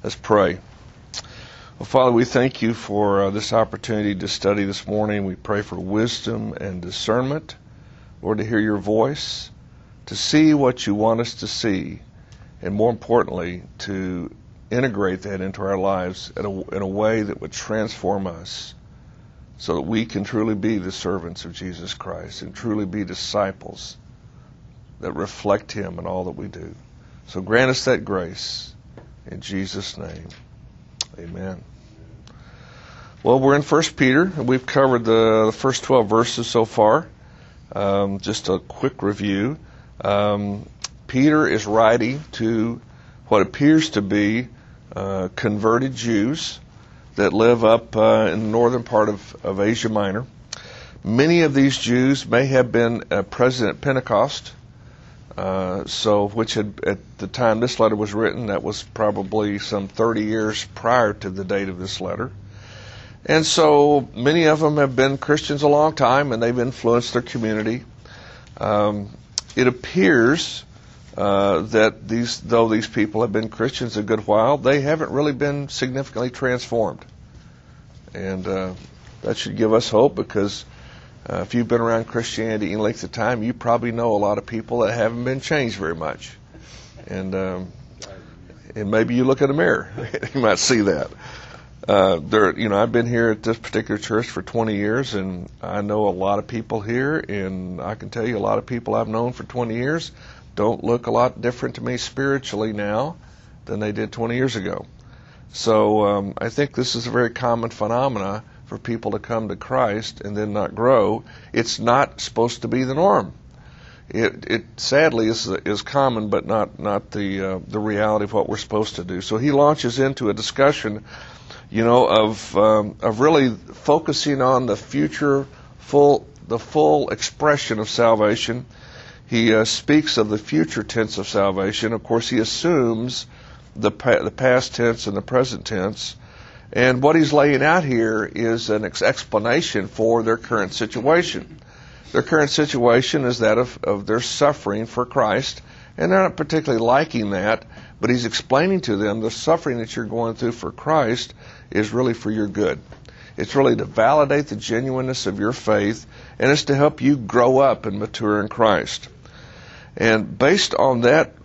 Let's pray. Well, Father, we thank you for this opportunity to study this morning. We pray for wisdom and discernment, Lord, to hear your voice, to see what you want us to see, and more importantly, to integrate that into our lives in a way that would transform us so that we can truly be the servants of Jesus Christ and truly be disciples that reflect him in all that we do. So grant us that grace. In Jesus' name, amen. Well, we're in 1 Peter, and we've covered the first 12 verses so far. Just a quick review. Peter is writing to what appears to be converted Jews that live up in the northern part of Asia Minor. Many of these Jews may have been present at Pentecost, which had, at the time this letter was written, that was probably some 30 years prior to the date of this letter. And so many of them have been Christians a long time, and they've influenced their community. It appears that though these people have been Christians a good while, they haven't really been significantly transformed. And that should give us hope, because if you've been around Christianity any length of time, you probably know a lot of people that haven't been changed very much. And maybe you look in a mirror, you might see that. I've been here at this particular church for 20 years, and I know a lot of people here, and I can tell you a lot of people I've known for 20 years don't look a lot different to me spiritually now than they did 20 years ago. So I think this is a very common phenomena for people to come to Christ and then not grow. It's not supposed to be the norm. It sadly is common, but not the reality of what we're supposed to do. So he launches into a discussion, of really focusing on the future, the full expression of salvation. He speaks of the future tense of salvation. Of course, he assumes the past tense and the present tense. And what he's laying out here is an explanation for their current situation. Their current situation is that of their suffering for Christ, and they're not particularly liking that, but he's explaining to them the suffering that you're going through for Christ is really for your good. It's really to validate the genuineness of your faith, and it's to help you grow up and mature in Christ. And based on that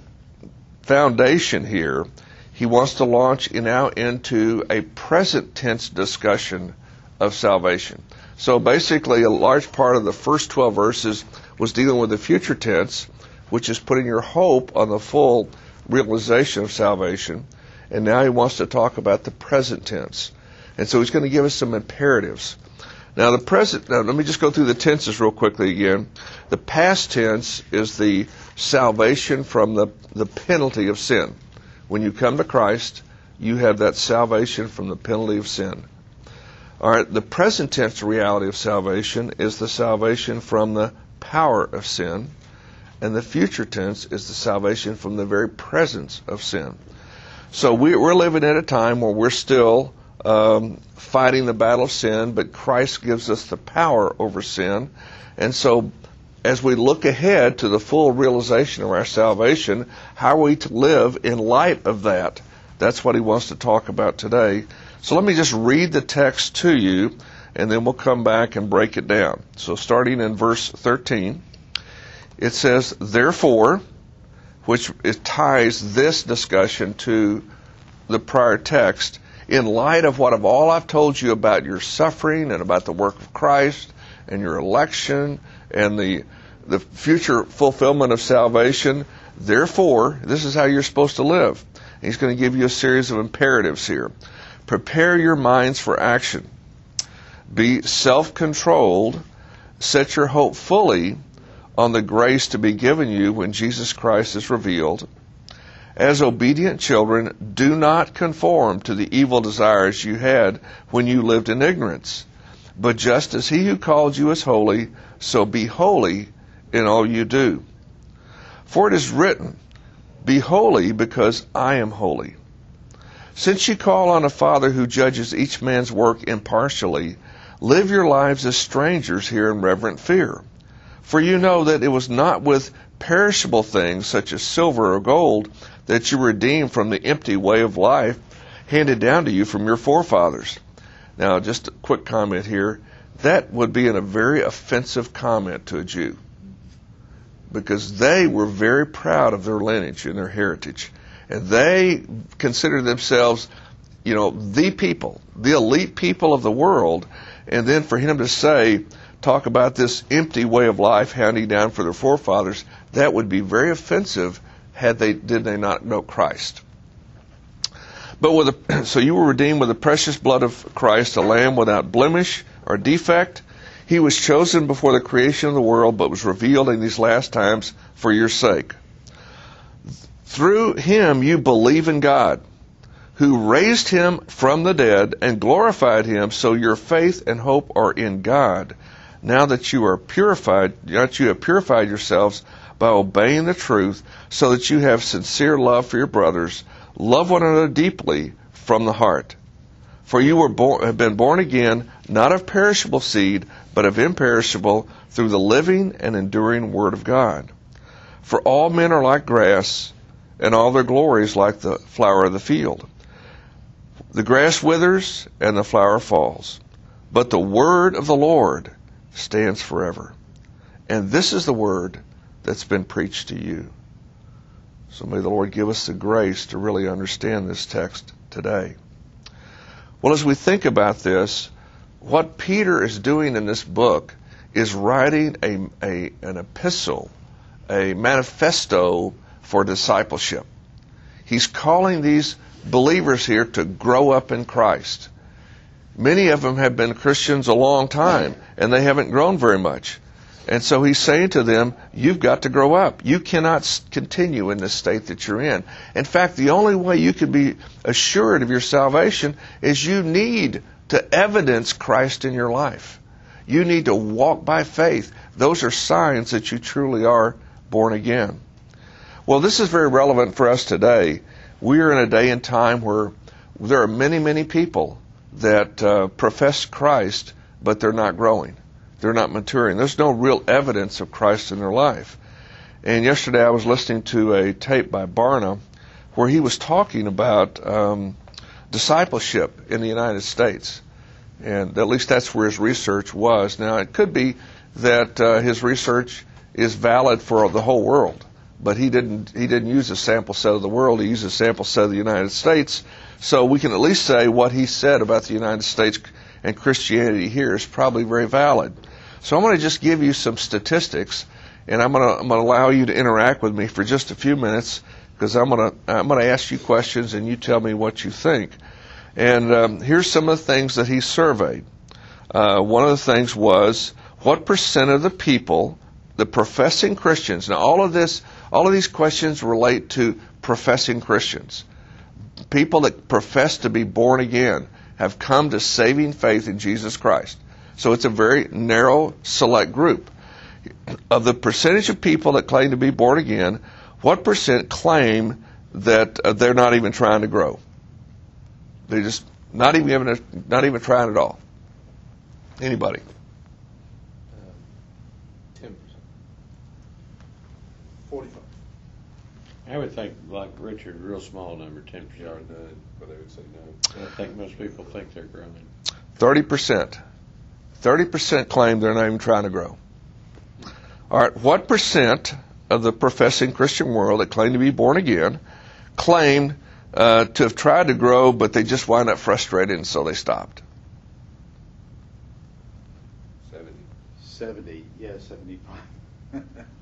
foundation here, he wants to launch now into a present tense discussion of salvation. So basically, a large part of the first 12 verses was dealing with the future tense, which is putting your hope on the full realization of salvation. And now he wants to talk about the present tense. And so he's going to give us some imperatives. Now let me just go through the tenses real quickly again. The past tense is the salvation from the penalty of sin. When you come to Christ, you have that salvation from the penalty of sin. All right, the present tense reality of salvation is the salvation from the power of sin, and the future tense is the salvation from the very presence of sin. So we're living at a time where we're still fighting the battle of sin, but Christ gives us the power over sin. And so as we look ahead to the full realization of our salvation, how are we to live in light of that? That's what he wants to talk about today. So let me just read the text to you, and then we'll come back and break it down. So starting in verse 13, it says, "Therefore," which it ties this discussion to the prior text, "in light of all I've told you about your suffering and about the work of Christ and your election and the future fulfillment of salvation, therefore," this is how you're supposed to live. He's going to give you a series of imperatives here. "Prepare your minds for action. Be self-controlled. Set your hope fully on the grace to be given you when Jesus Christ is revealed. As obedient children, do not conform to the evil desires you had when you lived in ignorance. But just as he who called you is holy, so be holy in all you do. For it is written, 'Be holy because I am holy.' Since you call on a Father who judges each man's work impartially, live your lives as strangers here in reverent fear. For you know that it was not with perishable things such as silver or gold that you were redeemed from the empty way of life handed down to you from your forefathers. Now, just a quick comment here. That would be a very offensive comment to a Jew, because they were very proud of their lineage and their heritage. And they considered themselves, the people, the elite people of the world. And then for him to talk about this empty way of life handing down for their forefathers, that would be very offensive did they not know Christ. But so you were redeemed with the precious blood of Christ, a lamb without blemish or defect. He was chosen before the creation of the world, but was revealed in these last times for your sake. Through him you believe in God, who raised him from the dead and glorified him, so your faith and hope are in God. Now that you have purified yourselves by obeying the truth, so that you have sincere love for your brothers. Love one another deeply from the heart. For you have been born again, not of perishable seed, but of imperishable, through the living and enduring Word of God. For all men are like grass, and all their glory is like the flower of the field. The grass withers, and the flower falls, but the word of the Lord stands forever. And this is the word that's been preached to you. So may the Lord give us the grace to really understand this text today. Well, as we think about this, what Peter is doing in this book is writing an epistle, a manifesto for discipleship. He's calling these believers here to grow up in Christ. Many of them have been Christians a long time, and they haven't grown very much. And so he's saying to them, you've got to grow up. You cannot continue in the state that you're in. In fact, the only way you can be assured of your salvation is you need to evidence Christ in your life. You need to walk by faith. Those are signs that you truly are born again. Well, this is very relevant for us today. We are in a day and time where there are many, many people that profess Christ, but they're not growing. They're not maturing. There's no real evidence of Christ in their life. And yesterday I was listening to a tape by Barna where he was talking about discipleship in the United States. And at least that's where his research was. Now, it could be that his research is valid for the whole world, but he didn't use a sample set of the world. He used a sample set of the United States. So we can at least say what he said about the United States and Christianity here is probably very valid. So I'm going to just give you some statistics, and I'm going to allow you to interact with me for just a few minutes, because I'm going to ask you questions and you tell me what you think. And here's some of the things that he surveyed. One of the things was, what percent of the people, the professing Christians? Now, all of these questions relate to professing Christians. People that profess to be born again have come to saving faith in Jesus Christ. So it's a very narrow, select group. Of the percentage of people that claim to be born again, what percent claim that they're not even trying to grow? They're just not even trying at all. Anybody? 10%. 45. I would think, like Richard, real small number, 10%. But they would say no. I think most people think they're growing. 30%. 30% claim they're not even trying to grow. All right, what percent of the professing Christian world that claim to be born again claim to have tried to grow, but they just wind up frustrated and so they stopped? 70, yeah, 75. No,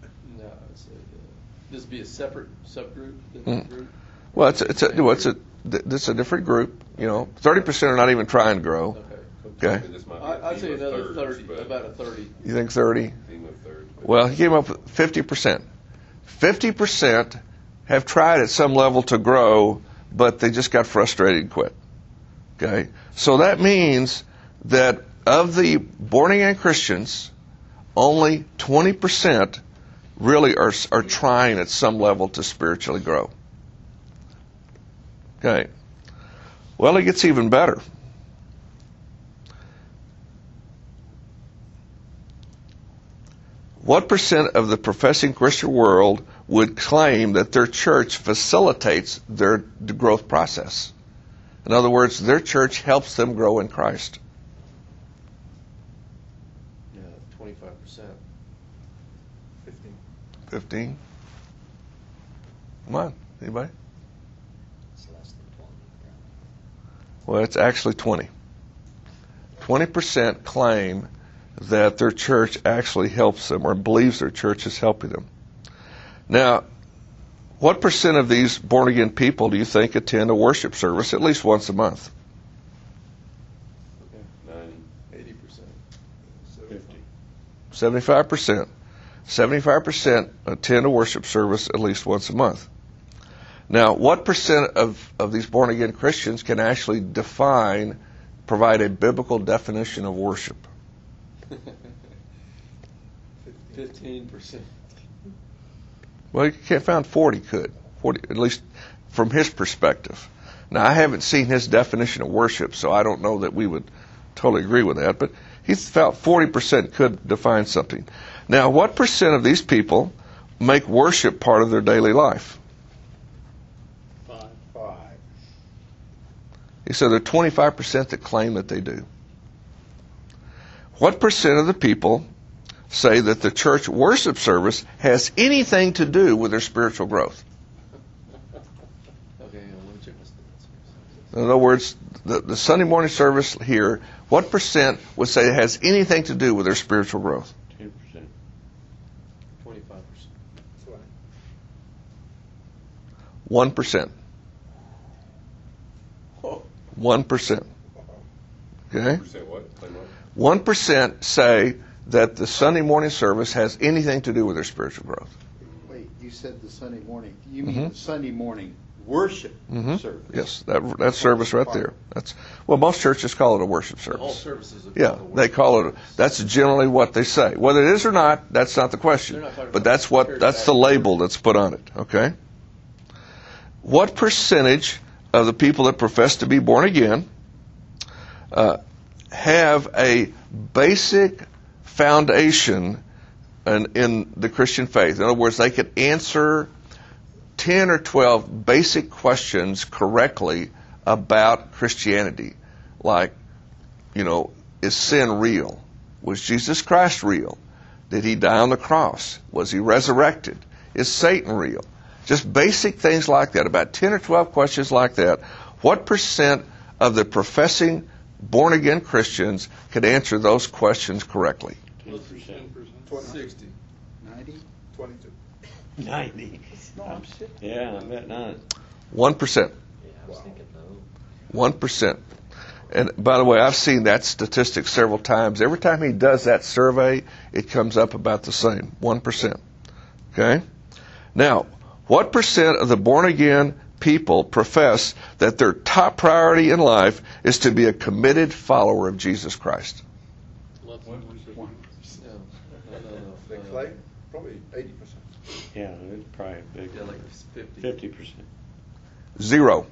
this would be a separate subgroup, different group. Well, it's a different group. 30% are not even trying to grow. Okay. I'd say another 30, about a 30. You think 30? Well, he came up with 50%. 50% have tried at some level to grow, but they just got frustrated and quit. Okay? So that means that of the born again Christians, only 20% really are trying at some level to spiritually grow. Okay. Well, it gets even better. What percent of the professing Christian world would claim that their church facilitates their growth process? In other words, their church helps them grow in Christ. Yeah, 25%. 15? Come on, anybody? It's less than 20. Well, it's actually 20. 20% claim that their church actually helps them or believes their church is helping them. Now, what percent of these born-again people do you think attend a worship service at least once a month? 90, 80%. 50. 75%. 75% attend a worship service at least once a month. Now, what percent of these born-again Christians can actually provide a biblical definition of worship? 15%. Well, you can't find 40 could. 40, at least from his perspective. Now, I haven't seen his definition of worship, so I don't know that we would totally agree with that, but he felt 40% could define something. Now, what percent of these people make worship part of their daily life? 5. He said there are 25% that claim that they do. What percent of the people say that the church worship service has anything to do with their spiritual growth? Okay, let me check my stats. In other words, the Sunday morning service here, what percent would say it has anything to do with their spiritual growth? 10%. 25%. 1%. 1%. Okay? Percent what? Claim what? 1% say that the Sunday morning service has anything to do with their spiritual growth. Wait, you said the Sunday morning. You mean the Sunday morning worship service? Yes, that service right there. Well, most churches call it a worship The whole service. service is a Yeah, they call it. That's generally what they say. Whether it is or not, that's not the question. They're not talking But about that's the label that's put on it. Okay. What percentage of the people that profess to be born again have a basic foundation in the Christian faith? In other words, they could answer 10 or 12 basic questions correctly about Christianity. Like, is sin real? Was Jesus Christ real? Did he die on the cross? Was he resurrected? Is Satan real? Just basic things like that, about 10 or 12 questions like that. What percent of the professing born-again Christians could answer those questions correctly? 10%. 60. 90? 22. 90. Yeah, I bet not. 1%. Yeah, I was thinking no. 1%. And by the way, I've seen that statistic several times. Every time he does that survey, it comes up about the same, 1%. Okay? Now, what percent of the born-again people profess that their top priority in life is to be a committed follower of Jesus Christ? No. Next slide. Probably 80%. Yeah, it's probably a big. Yeah, like 50. 50%. Zero.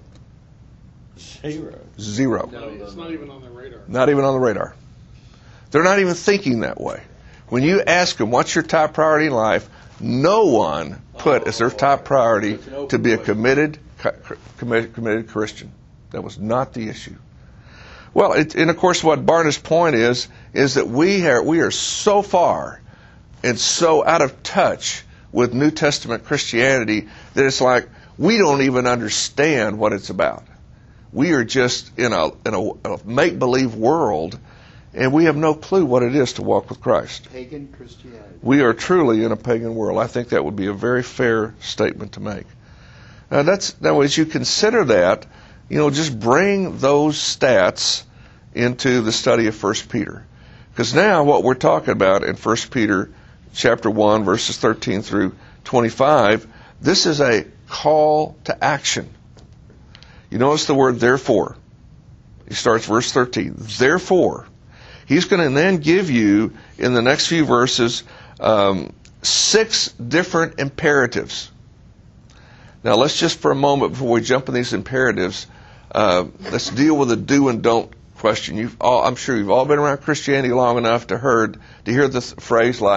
0. No, It's not even on their radar. Not even on the radar. They're not even thinking that way. When you ask them, what's your top priority in life, no one put as their top priority to be a committed Christian. That was not the issue. Well, and of course what Barna's point is that we are so far and so out of touch with New Testament Christianity that it's like we don't even understand what it's about. We are just in a make-believe world, and we have no clue what it is to walk with Christ. Pagan Christianity. We are truly in a pagan world. I think that would be a very fair statement to make. Now, as you consider that, just bring those stats into the study of 1 Peter. Because now what we're talking about in 1 Peter chapter 1, verses 13 through 25, this is a call to action. You notice the word therefore. He starts verse 13. Therefore, he's going to then give you, in the next few verses, 6 different imperatives. Now, let's just for a moment, before we jump in these imperatives, let's deal with the do and don't question. I'm sure you've all been around Christianity long enough to hear the phrase like,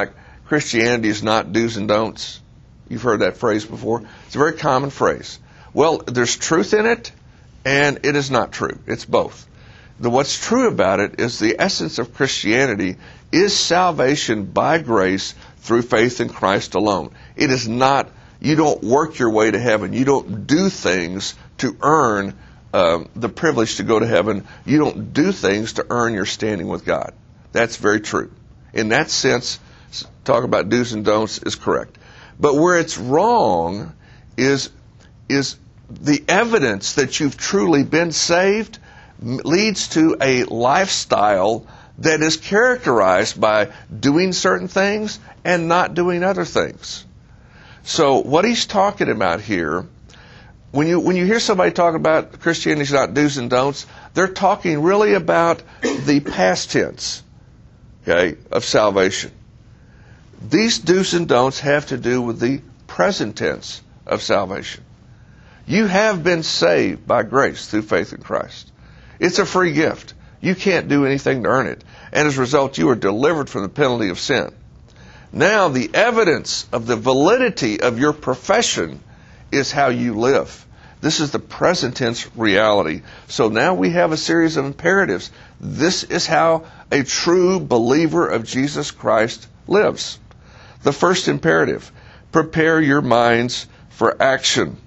Christianity is not do's and don'ts. You've heard that phrase before. It's a very common phrase. Well, there's truth in it, and it is not true. It's both. What's true about it is the essence of Christianity is salvation by grace through faith in Christ alone. It is not, you don't work your way to heaven. You don't do things to earn the privilege to go to heaven. You don't do things to earn your standing with God. That's very true. In that sense, talk about do's and don'ts is correct. But where it's wrong is the evidence that you've truly been saved leads to a lifestyle that is characterized by doing certain things and not doing other things. So what he's talking about here, when you hear somebody talk about Christianity is not do's and don'ts, they're talking really about the past tense, okay, of salvation. These do's and don'ts have to do with the present tense of salvation. You have been saved by grace through faith in Christ. It's a free gift. You can't do anything to earn it. And as a result, you are delivered from the penalty of sin. Now, the evidence of the validity of your profession is how you live. This is the present tense reality. So now we have a series of imperatives. This is how a true believer of Jesus Christ lives. The first imperative, prepare your minds for action.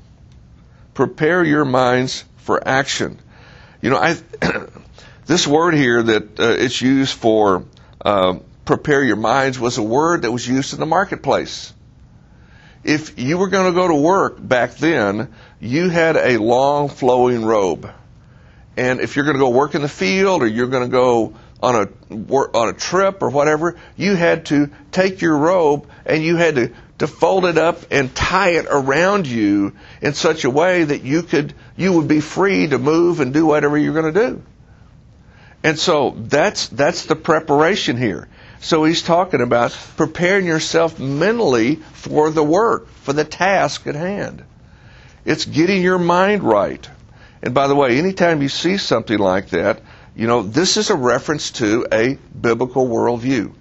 Prepare your minds for action. You know, this word here that it's used for prepare your minds was a word that was used in the marketplace. If you were going to go to work back then, you had a long flowing robe. And if you're going to go work in the field or you're going to go on a trip or whatever, you had to take your robe and you had to fold it up and tie it around you in such a way that you would be free to move and do whatever you're going to do. And so that's the preparation here. So he's talking about preparing yourself mentally for the work, for the task at hand. It's getting your mind right. And by the way, anytime you see something like that, you know, this is a reference to a biblical worldview.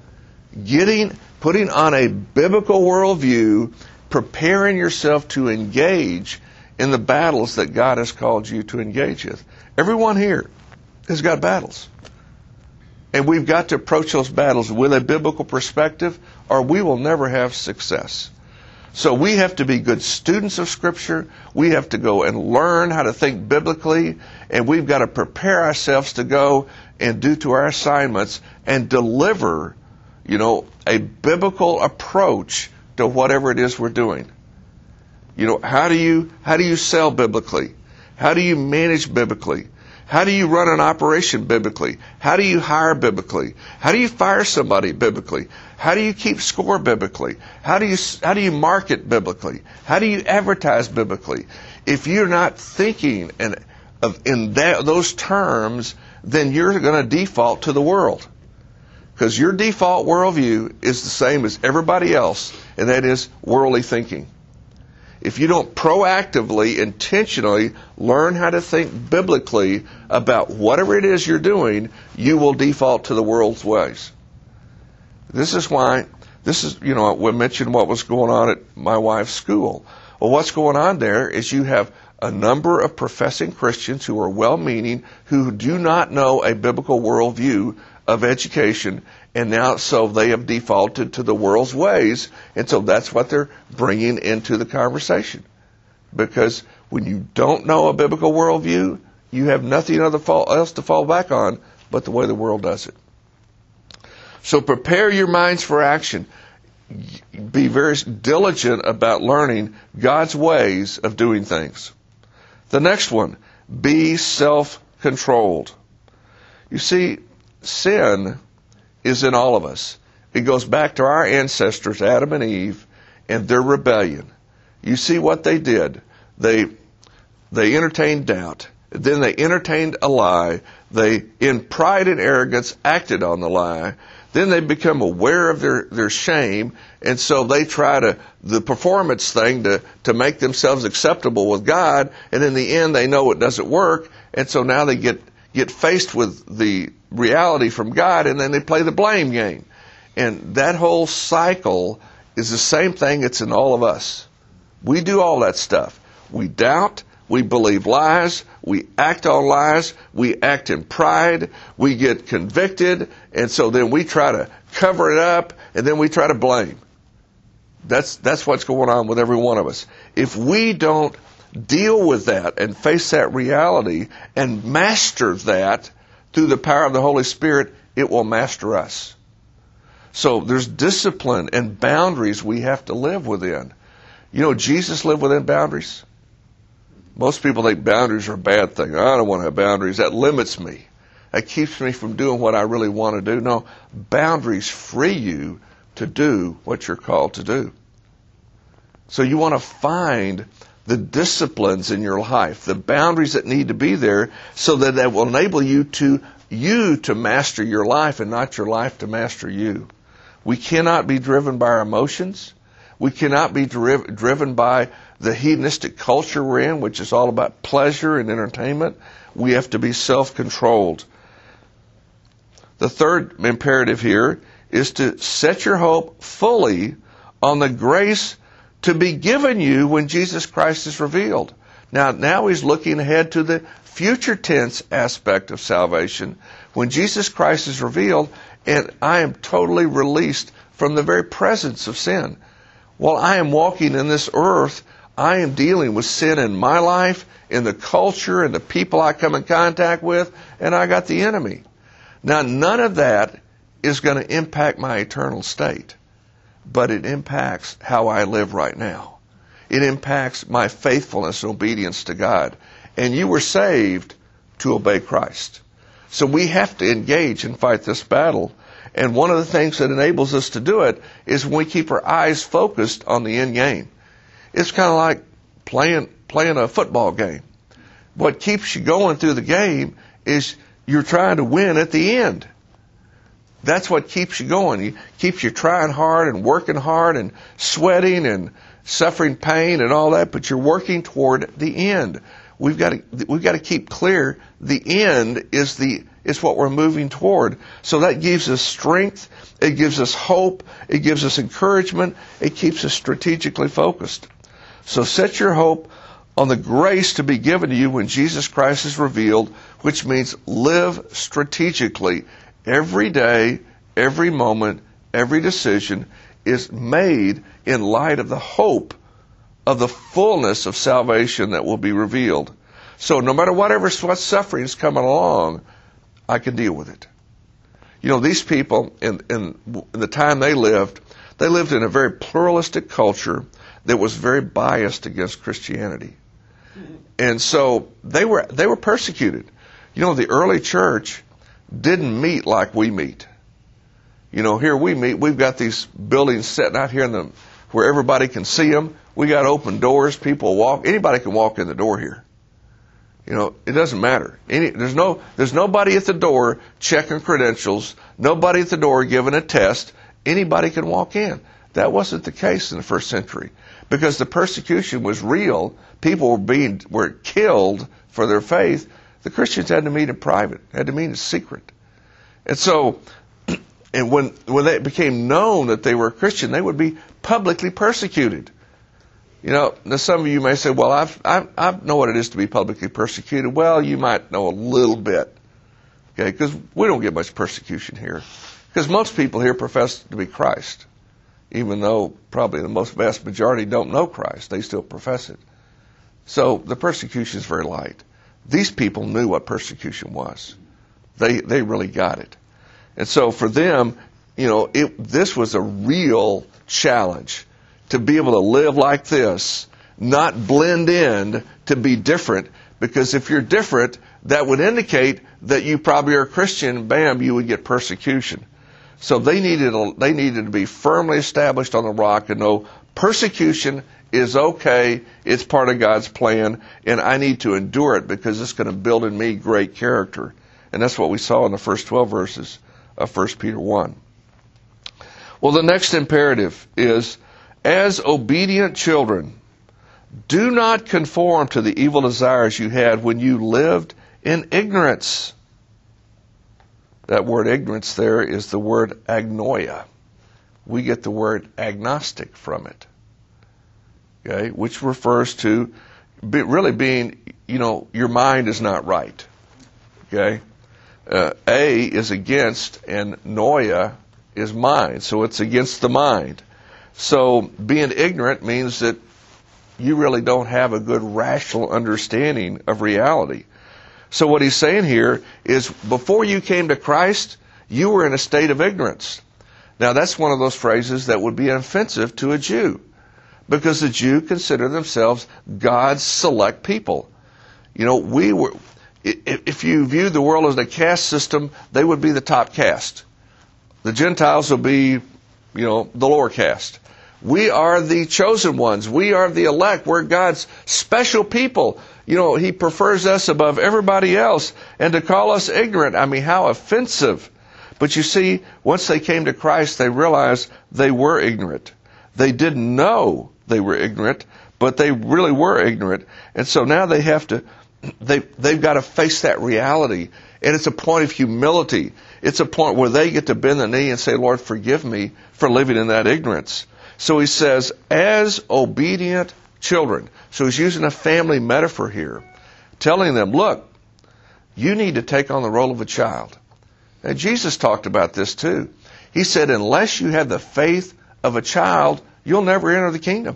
Putting on a biblical worldview, preparing yourself to engage in the battles that God has called you to engage with. Everyone here has got battles. And we've got to approach those battles with a biblical perspective, or we will never have success. So we have to be good students of Scripture. We have to go and learn how to think biblically, and we've got to prepare ourselves to go and do to our assignments and deliver, you know, a biblical approach to whatever it is we're doing. You know, how do you sell biblically? How do you manage biblically? How do you run an operation biblically? How do you hire biblically? How do you fire somebody biblically? How do you keep score biblically? How do you market biblically? How do you advertise biblically? If you're not thinking in those terms, then you're going to default to the world. Because your default worldview is the same as everybody else, and that is worldly thinking. If you don't proactively, intentionally learn how to think biblically about whatever it is you're doing, you will default to the world's ways. This is, you know, we mentioned what was going on at my wife's school. Well, what's going on there is you have a number of professing Christians who are well-meaning, who do not know a biblical worldview of education, and now so they have defaulted to the world's ways, and so that's what they're bringing into the conversation. Because when you don't know a biblical worldview, you have nothing else to fall back on but the way the world does it. So prepare your minds for action. Be very diligent about learning God's ways of doing things. The next one, be self-controlled. You see, sin is in all of us. It goes back to our ancestors, Adam and Eve, and their rebellion. You see what they did. They entertained doubt. Then they entertained a lie. They, in pride and arrogance, acted on the lie. Then they become aware of their shame, and so they try the performance thing to make themselves acceptable with God, and in the end they know it doesn't work, and so now they get faced with the reality from God, and then they play the blame game. And that whole cycle is the same thing that's in all of us. We do all that stuff. We doubt, we believe lies, we act on lies, we act in pride, we get convicted, and so then we try to cover it up, and then we try to blame. That's what's going on with every one of us. If we don't deal with that and face that reality and master that through the power of the Holy Spirit, it will master us. So there's discipline and boundaries we have to live within. You know, Jesus lived within boundaries. Most people think boundaries are a bad thing. I don't want to have boundaries. That limits me. That keeps me from doing what I really want to do. No, boundaries free you to do what you're called to do. So you want to find the disciplines in your life, the boundaries that need to be there, so that will enable you to master your life and not your life to master you. We cannot be driven by our emotions. We cannot be driven by the hedonistic culture we're in, which is all about pleasure and entertainment. We have to be self-controlled. The third imperative here is to set your hope fully on the grace to be given you when Jesus Christ is revealed. Now he's looking ahead to the future tense aspect of salvation. When Jesus Christ is revealed, and I am totally released from the very presence of sin. While I am walking in this earth, I am dealing with sin in my life, in the culture, and the people I come in contact with, and I got the enemy. Now, none of that is going to impact my eternal state, but it impacts how I live right now. It impacts my faithfulness and obedience to God. And you were saved to obey Christ. So we have to engage and fight this battle. And one of the things that enables us to do it is when we keep our eyes focused on the end game. It's kind of like playing a football game. What keeps you going through the game is you're trying to win at the end. That's what keeps you going. It keeps you trying hard and working hard and sweating and suffering pain and all that, but you're working toward the end. We've got to keep clear the end is what we're moving toward. So that gives us strength, it gives us hope, it gives us encouragement, it keeps us strategically focused. So set your hope on the grace to be given to you when Jesus Christ is revealed, which means live strategically. Every day, every moment, every decision is made in light of the hope of the fullness of salvation that will be revealed. So no matter what suffering is coming along, I can deal with it. You know, these people, in the time they lived in a very pluralistic culture that was very biased against Christianity. And so they were persecuted. You know, the early church didn't meet like we meet. You know, here we meet, we've got these buildings sitting out here where everybody can see them. We got open doors, people walk, anybody can walk in the door here. You know, it doesn't matter. There's nobody at the door checking credentials, nobody at the door giving a test. Anybody can walk in. That wasn't the case in the first century because the persecution was real. People were killed for their faith. The Christians had to meet in private, had to meet in secret. And so, and when they became known that they were a Christian, they would be publicly persecuted. You know, now some of you may say, well, I know what it is to be publicly persecuted. Well, you might know a little bit, okay, because we don't get much persecution here. Because most people here profess to be Christ, even though probably the vast majority don't know Christ. They still profess it. So the persecution is very light. These people knew what persecution was. They really got it. And so for them, you know, this was a real challenge to be able to live like this, not blend in, to be different, because if you're different, that would indicate that you probably are a Christian, bam, you would get persecution. So they needed to be firmly established on the rock and know persecution is okay, it's part of God's plan, and I need to endure it because it's going to build in me great character. And that's what we saw in the first 12 verses of 1 Peter 1. Well, the next imperative is, as obedient children, do not conform to the evil desires you had when you lived in ignorance. That word ignorance there is the word agnoia. we get the word agnostic from it. Okay, which refers to really being, your mind is not right. Okay, A is against, and noia is mind, so it's against the mind. So being ignorant means that you really don't have a good rational understanding of reality. So what he's saying here is, before you came to Christ, you were in a state of ignorance. Now that's one of those phrases that would be offensive to a Jew, because the Jew consider themselves God's select people. If you view the world as a caste system, they would be the top caste. The Gentiles will be, the lower caste. We are the chosen ones. We are the elect. We're God's special people. He prefers us above everybody else. And to call us ignorant, how offensive. But you see, once they came to Christ, they realized they were ignorant. They didn't know they were ignorant, but they really were ignorant. And so now they've got to face that reality. And it's a point of humility. It's a point where they get to bend the knee and say, Lord, forgive me for living in that ignorance. So he says, as obedient children. So he's using a family metaphor here, telling them, look, you need to take on the role of a child. And Jesus talked about this too. He said, unless you have the faith of a child, you'll never enter the kingdom.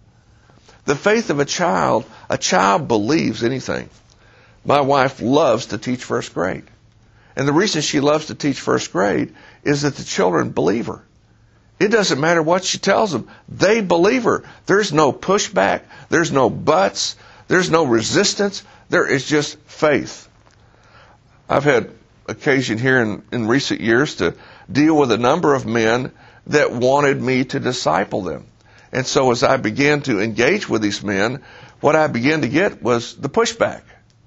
The faith of a child believes anything. My wife loves to teach first grade. And the reason she loves to teach first grade is that the children believe her. It doesn't matter what she tells them. They believe her. There's no pushback. There's no buts. There's no resistance. There is just faith. I've had occasion here in recent years to deal with a number of men that wanted me to disciple them. And so as I began to engage with these men, what I began to get was the pushback.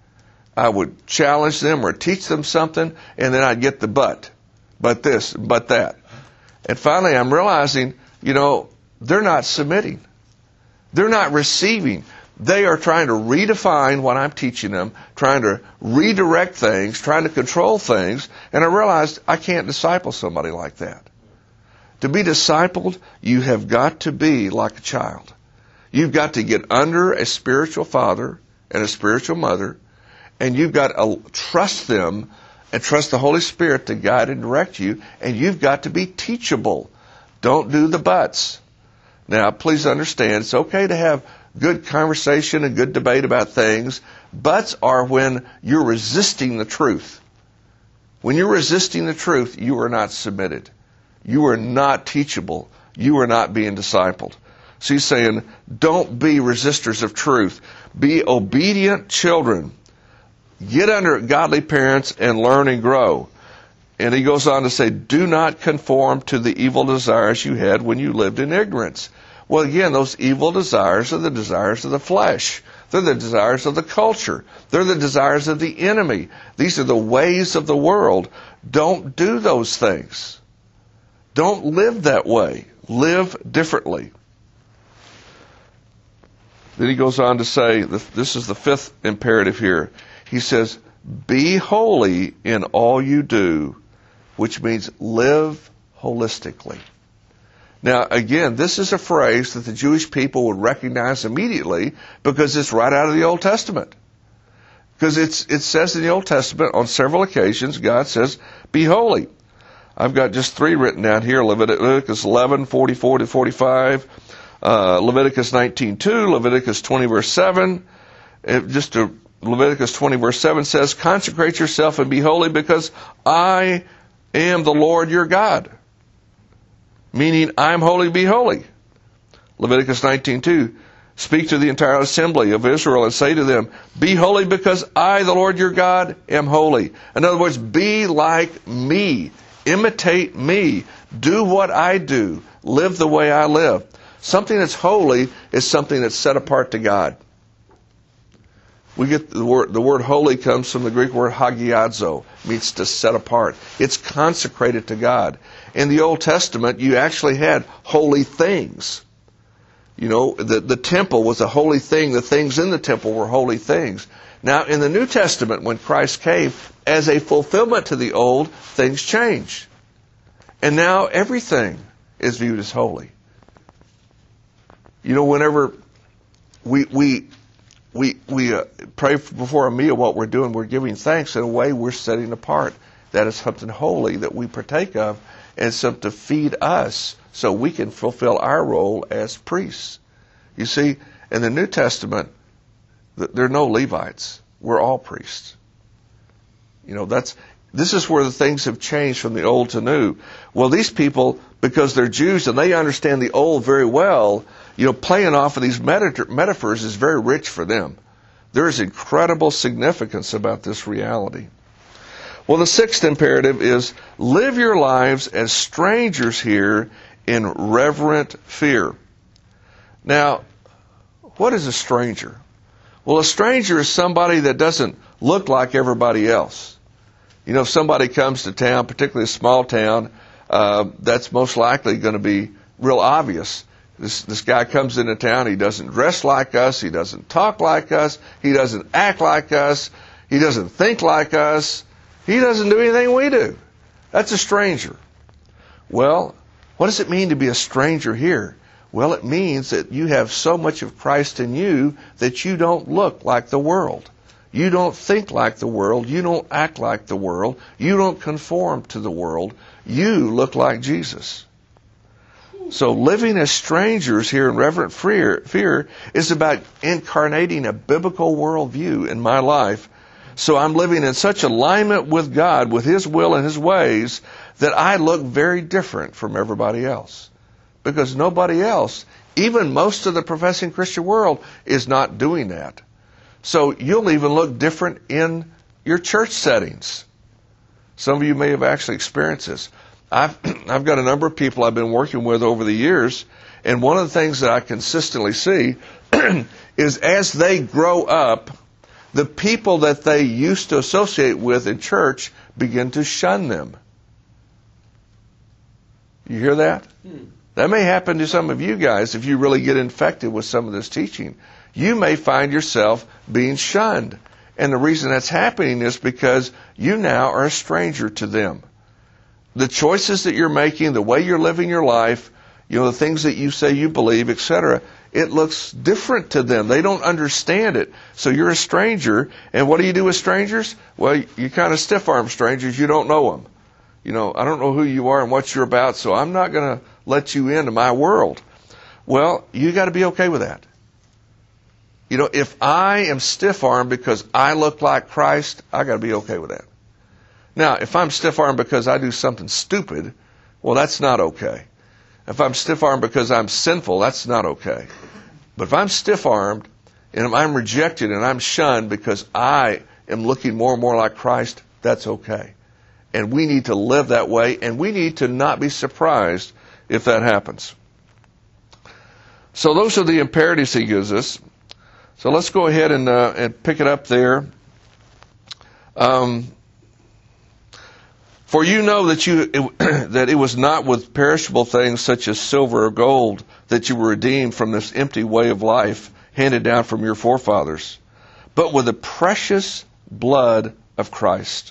I would challenge them or teach them something, and then I'd get the but this, but that. And finally I'm realizing, they're not submitting. They're not receiving. They are trying to redefine what I'm teaching them, trying to redirect things, trying to control things, and I realized I can't disciple somebody like that. To be discipled, you have got to be like a child. You've got to get under a spiritual father and a spiritual mother, and you've got to trust them and trust the Holy Spirit to guide and direct you, and you've got to be teachable. Don't do the buts. Now, please understand, it's okay to have good conversation and good debate about things. Buts are when you're resisting the truth. When you're resisting the truth, you are not submitted. You are not teachable. You are not being discipled. So he's saying, don't be resistors of truth. Be obedient children. Get under godly parents and learn and grow. And he goes on to say, do not conform to the evil desires you had when you lived in ignorance. Well, again, those evil desires are the desires of the flesh. They're the desires of the culture. They're the desires of the enemy. These are the ways of the world. Don't do those things. Don't live that way. Live differently. Then he goes on to say, this is the fifth imperative here. He says, be holy in all you do, which means live holistically. Now, again, this is a phrase that the Jewish people would recognize immediately because it's right out of the Old Testament. Because it says in the Old Testament on several occasions, God says, be holy. I've got just three written down here, Leviticus 11, 44 to 45, Leviticus 19:2, Leviticus 20, verse 7. Leviticus 20, verse 7 says, consecrate yourself and be holy because I am the Lord your God. Meaning, I'm holy, be holy. Leviticus 19:2, speak to the entire assembly of Israel and say to them, be holy because I, the Lord your God, am holy. In other words, be like me. Imitate me. Do what I do. Live the way I live. Something that's holy is something that's set apart to God. We get the word holy comes from the Greek word hagiadzo, means to set apart. It's consecrated to God. In the Old Testament, you actually had holy things. The temple was a holy thing. The things in the temple were holy things. Now, in the New Testament, when Christ came, as a fulfillment to the old, things changed. And now everything is viewed as holy. You know, whenever we pray before a meal, what we're doing, we're giving thanks. In a way, we're setting apart. That is something holy that we partake of, and something to feed us so we can fulfill our role as priests. You see, in the New Testament, there are no Levites. We're all priests. You know, this is where the things have changed from the old to new. Well, these people, because they're Jews and they understand the old very well, you know, playing off of these metaphors is very rich for them. There is incredible significance about this reality. Well, the sixth imperative is live your lives as strangers here in reverent fear. Now, what is a stranger? Well, a stranger is somebody that doesn't look like everybody else. You know, if somebody comes to town, particularly a small town, that's most likely going to be real obvious. This guy comes into town, he doesn't dress like us, he doesn't talk like us, he doesn't act like us, he doesn't think like us, he doesn't do anything we do. That's a stranger. Well, what does it mean to be a stranger here? Well, it means that you have so much of Christ in you that you don't look like the world. You don't think like the world. You don't act like the world. You don't conform to the world. You look like Jesus. So living as strangers here in reverent fear is about incarnating a biblical worldview in my life. So I'm living in such alignment with God, with His will and His ways, that I look very different from everybody else. Because nobody else, even most of the professing Christian world, is not doing that. So you'll even look different in your church settings. Some of you may have actually experienced this. I've got a number of people I've been working with over the years, and one of the things that I consistently see is as they grow up, the people that they used to associate with in church begin to shun them. You hear that? That may happen to some of you guys if you really get infected with some of this teaching. You may find yourself being shunned. And the reason that's happening is because you now are a stranger to them. The choices that you're making, the way you're living your life, you know, the things that you say you believe, etc., it looks different to them. They don't understand it. So you're a stranger, and what do you do with strangers? Well, you kind of stiff-arm strangers. You don't know them. You know, I don't know who you are and what you're about, so I'm not going to let you into my world. Well, you got to be okay with that. You know, if I am stiff-armed because I look like Christ, I got to be okay with that. Now, if I'm stiff-armed because I do something stupid, well, that's not okay. If I'm stiff-armed because I'm sinful, that's not okay. But if I'm stiff-armed and I'm rejected and I'm shunned because I am looking more and more like Christ, that's okay. And we need to live that way, and we need to not be surprised if that happens. So those are the imperatives he gives us. So let's go ahead and pick it up there. For you know that it was not with perishable things such as silver or gold that you were redeemed from this empty way of life handed down from your forefathers, but with the precious blood of Christ.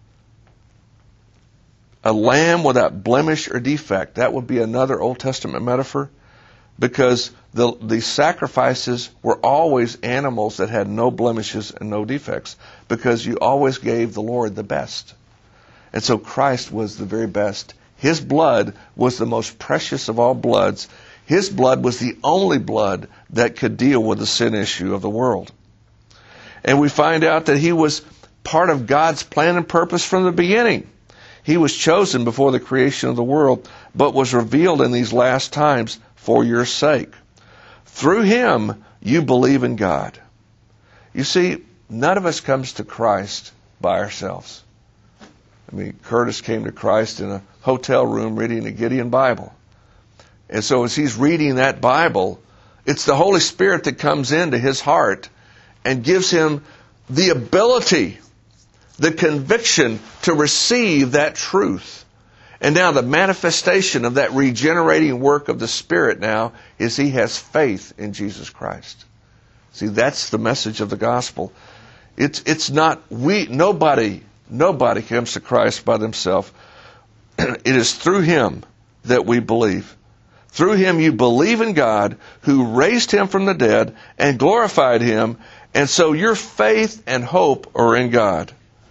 A lamb without blemish or defect. That would be another Old Testament metaphor, because the sacrifices were always animals that had no blemishes and no defects, because you always gave the Lord the best. And so Christ was the very best. His blood was the most precious of all bloods. His blood was the only blood that could deal with the sin issue of the world. And we find out that he was part of God's plan and purpose from the beginning. He was chosen before the creation of the world, but was revealed in these last times for your sake. Through him, you believe in God. You see, none of us comes to Christ by ourselves. I mean, Curtis came to Christ in a hotel room reading a Gideon Bible. And so as he's reading that Bible, it's the Holy Spirit that comes into his heart and gives him the ability, the conviction to receive that truth. And now the manifestation of that regenerating work of the Spirit now is he has faith in Jesus Christ. See, that's the message of the gospel. It's not nobody comes to Christ by themselves. It is through him that we believe. Through him you believe in God, who raised him from the dead and glorified him, and so your faith and hope are in God.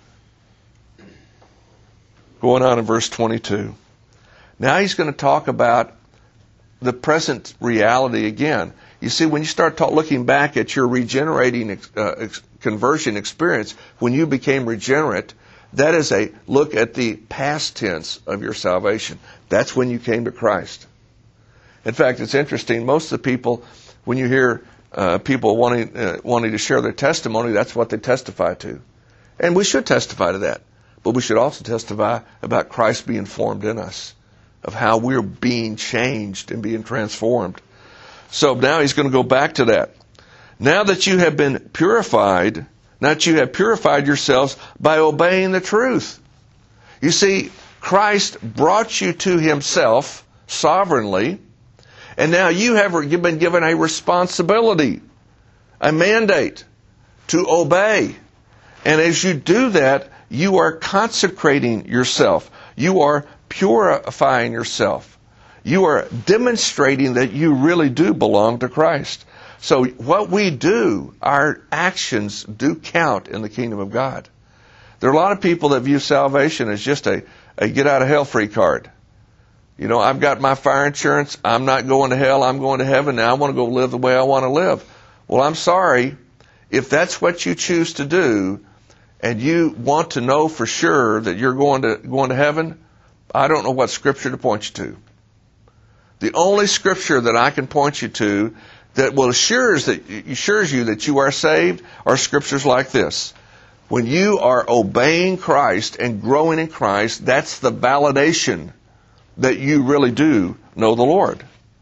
Going on in verse 22. Now he's going to talk about the present reality again. You see, when you start looking back at your regenerating conversion experience, when you became regenerate, that is a look at the past tense of your salvation. That's when you came to Christ. In fact, it's interesting. Most of the people, when you hear people wanting to share their testimony, that's what they testify to. And we should testify to that. But we should also testify about Christ being formed in us, of how we're being changed and being transformed. So now he's going to go back to that. Now that you have been purified, now that you have purified yourselves by obeying the truth. You see, Christ brought you to himself sovereignly, and now you have been given a responsibility, a mandate to obey. And as you do that, you are consecrating yourself. You are purifying yourself. You are demonstrating that you really do belong to Christ. So what we do, our actions do count in the kingdom of God. There are a lot of people that view salvation as just a get-out-of-hell-free card. You know, I've got my fire insurance. I'm not going to hell. I'm going to heaven. Now I want to go live the way I want to live. Well, I'm sorry. If that's what you choose to do, and you want to know for sure that you're going to heaven, I don't know what scripture to point you to. The only scripture that I can point you to that will assures you that you are saved are scriptures like this. When you are obeying Christ and growing in Christ, that's the validation that you really do know the Lord.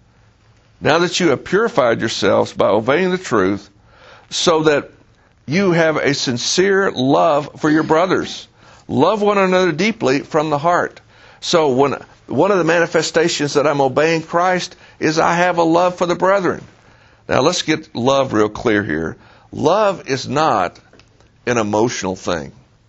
Now that you have purified yourselves by obeying the truth, so that you have a sincere love for your brothers. Love one another deeply from the heart. So one of the manifestations that I'm obeying Christ is I have a love for the brethren. Now let's get love real clear here. Love is not an emotional thing.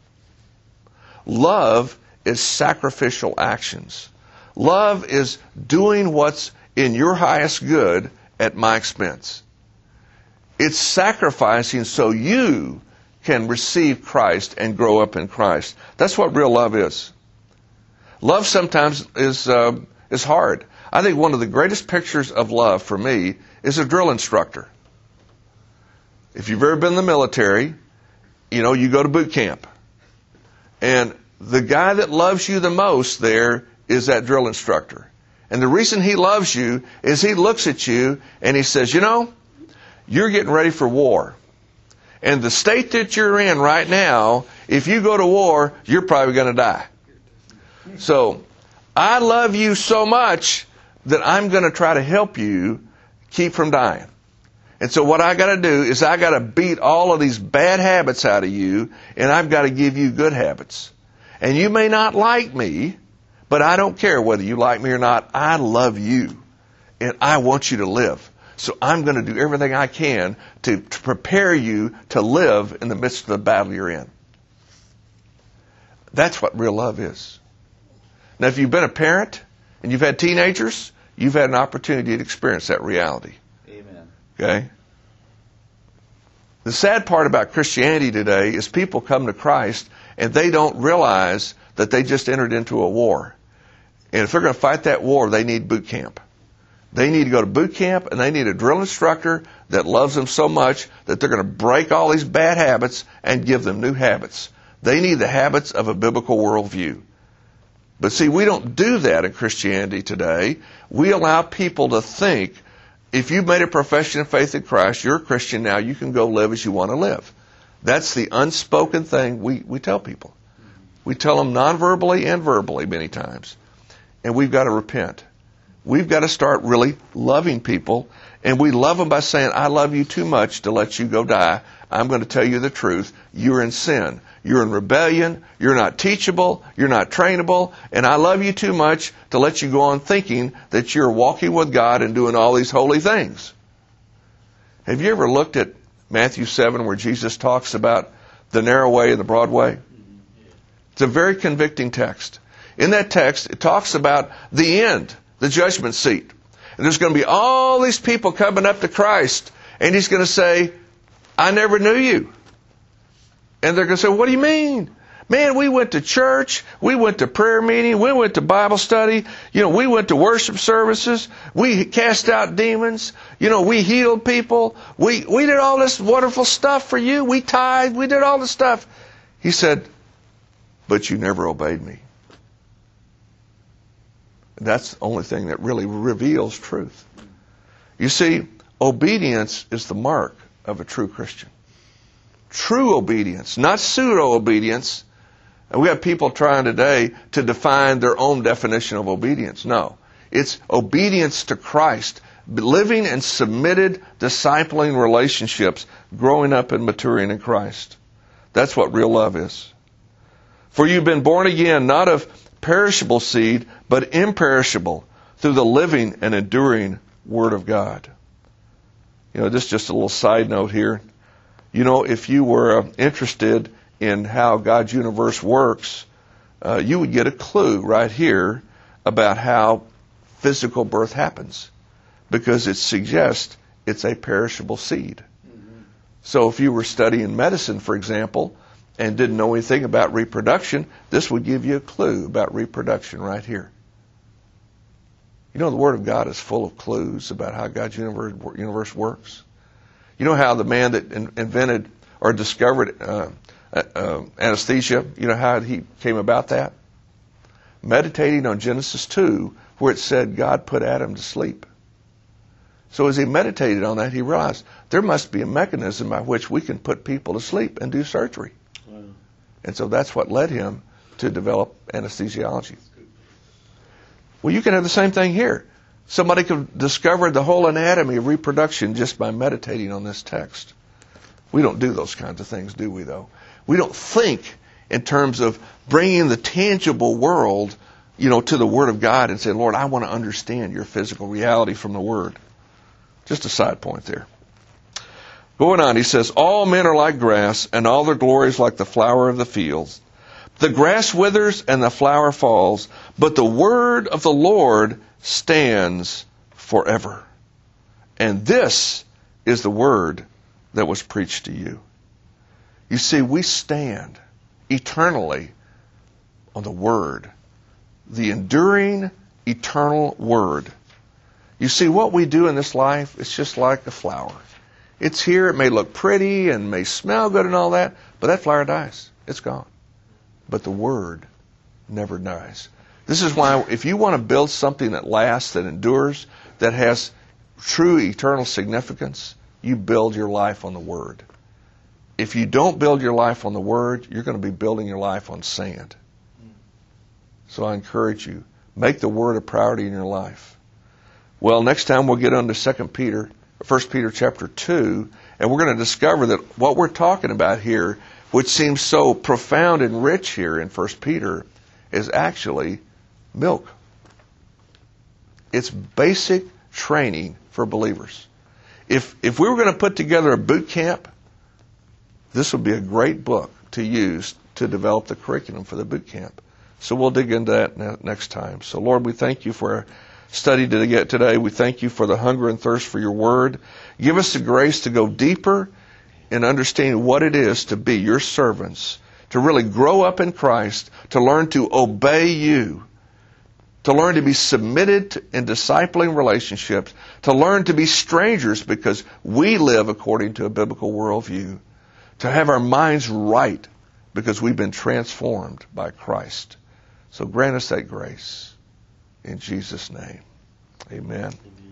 Love is sacrificial actions. Love is doing what's in your highest good at my expense. It's sacrificing so you can receive Christ and grow up in Christ. That's what real love is. Love sometimes is hard. I think one of the greatest pictures of love for me is a drill instructor. If you've ever been in the military, you know, you go to boot camp. And the guy that loves you the most there is that drill instructor. And the reason he loves you is he looks at you and he says, you know, you're getting ready for war. And the state that you're in right now, if you go to war, you're probably going to die. So I love you so much that I'm going to try to help you keep from dying. And so what I got to do is I got to beat all of these bad habits out of you, and I've got to give you good habits. And you may not like me, but I don't care whether you like me or not. I love you, and I want you to live. So I'm going to do everything I can to prepare you to live in the midst of the battle you're in. That's what real love is. Now, if you've been a parent and you've had teenagers, you've had an opportunity to experience that reality. Amen. Okay? The sad part about Christianity today is people come to Christ and they don't realize that they just entered into a war. And if they're going to fight that war, they need boot camp. They need to go to boot camp, and they need a drill instructor that loves them so much that they're going to break all these bad habits and give them new habits. They need the habits of a biblical worldview. But see, we don't do that in Christianity today. We allow people to think, if you've made a profession of faith in Christ, you're a Christian now, you can go live as you want to live. That's the unspoken thing we tell people. We tell them non-verbally and verbally many times. And we've got to repent. We've got to start really loving people, and we love them by saying, I love you too much to let you go die. I'm going to tell you the truth. You're in sin. You're in rebellion. You're not teachable. You're not trainable. And I love you too much to let you go on thinking that you're walking with God and doing all these holy things. Have you ever looked at Matthew 7 where Jesus talks about the narrow way and the broad way? It's a very convicting text. In that text, it talks about the end, the judgment seat. And there's going to be all these people coming up to Christ. And He's going to say, I never knew you. And they're going to say, what do you mean? Man, we went to church, we went to prayer meeting, we went to Bible study, we went to worship services, we cast out demons, we healed people, we did all this wonderful stuff for you, we tithed, we did all this stuff. He said, but you never obeyed me. And that's the only thing that really reveals truth. You see, obedience is the mark of a true Christian. True obedience, not pseudo-obedience. And we have people trying today to define their own definition of obedience. No. It's obedience to Christ, living in submitted, discipling relationships, growing up and maturing in Christ. That's what real love is. For you've been born again, not of perishable seed, but imperishable, through the living and enduring Word of God. This is just a little side note here. If you were interested in how God's universe works, you would get a clue right here about how physical birth happens, because it suggests it's a perishable seed. Mm-hmm. So if you were studying medicine, for example, and didn't know anything about reproduction, this would give you a clue about reproduction right here. The Word of God is full of clues about how God's universe works. You know how the man that invented or discovered anesthesia, how he came about that? Meditating on Genesis 2, where it said God put Adam to sleep. So as he meditated on that, he realized there must be a mechanism by which we can put people to sleep and do surgery. Wow. And so that's what led him to develop anesthesiology. Well, you can have the same thing here. Somebody could discover the whole anatomy of reproduction just by meditating on this text. We don't do those kinds of things, do we, though? We don't think in terms of bringing the tangible world, to the Word of God and say, Lord, I want to understand your physical reality from the Word. Just a side point there. Going on, he says, all men are like grass, and all their glory is like the flower of the fields. The grass withers and the flower falls, but the word of the Lord stands forever. And this is the word that was preached to you. You see, we stand eternally on the Word, the enduring, eternal Word. You see, what we do in this life is just like a flower. It's here, it may look pretty and may smell good and all that, but that flower dies. It's gone. But the Word never dies. This is why if you want to build something that lasts, that endures, that has true eternal significance, you build your life on the Word. If you don't build your life on the Word, you're going to be building your life on sand. So I encourage you, make the Word a priority in your life. Well, next time we'll get on to 1 Peter chapter 2, and we're going to discover that what we're talking about here, which seems so profound and rich here in 1 Peter, is actually milk. It's basic training for believers. If we were going to put together a boot camp, this would be a great book to use to develop the curriculum for the boot camp. So we'll dig into that next time. So Lord, we thank you for our study today. We thank you for the hunger and thirst for your word. Give us the grace to go deeper in understanding what it is to be your servants, to really grow up in Christ, to learn to obey you, to learn to be submitted in discipling relationships, to learn to be strangers because we live according to a biblical worldview, to have our minds right because we've been transformed by Christ. So grant us that grace. In Jesus' name, amen.